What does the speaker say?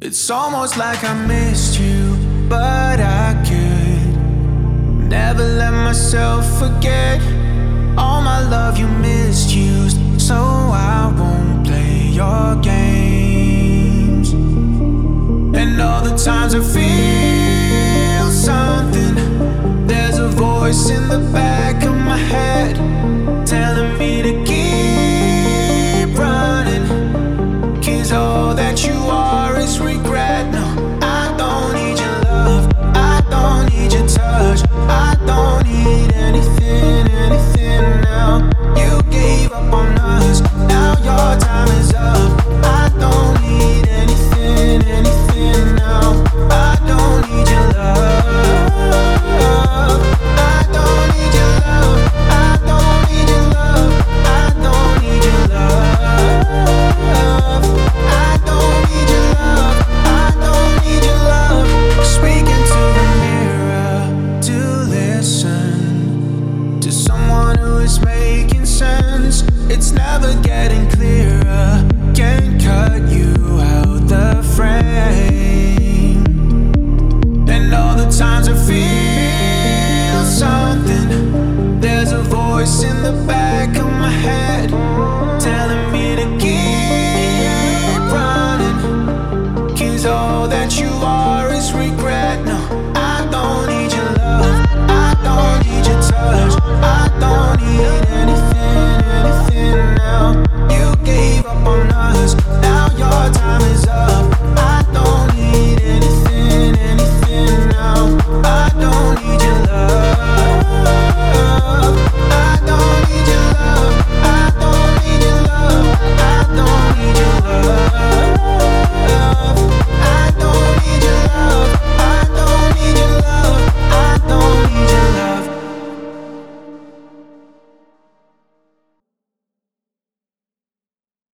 It's almost like I missed you, but I could never let myself forget all my love you misused, so I won't play your games. And all the times I feel something, there's a voice in the back of my head telling me to keep running, 'cause all that you are is regret. No, I don't need your love, I don't need your touch, I don't need anything, anything now. You gave up on us, now your time is up. I don't need anything, anything now. I don't need your love, I don't need your love, I don't need your love, I don't need your love, I don't need your love, I don't need your love. Speaking to the mirror to listen to someone who is making sense. It's never getting clearer, can't cut you out the frame. And all the times I feel something, there's a voice in the back of my head telling me to keep running, 'cause all that you are is regret. No, I don't need your love, I don't need your touch, I don't need anything, anything now. You gave up on us,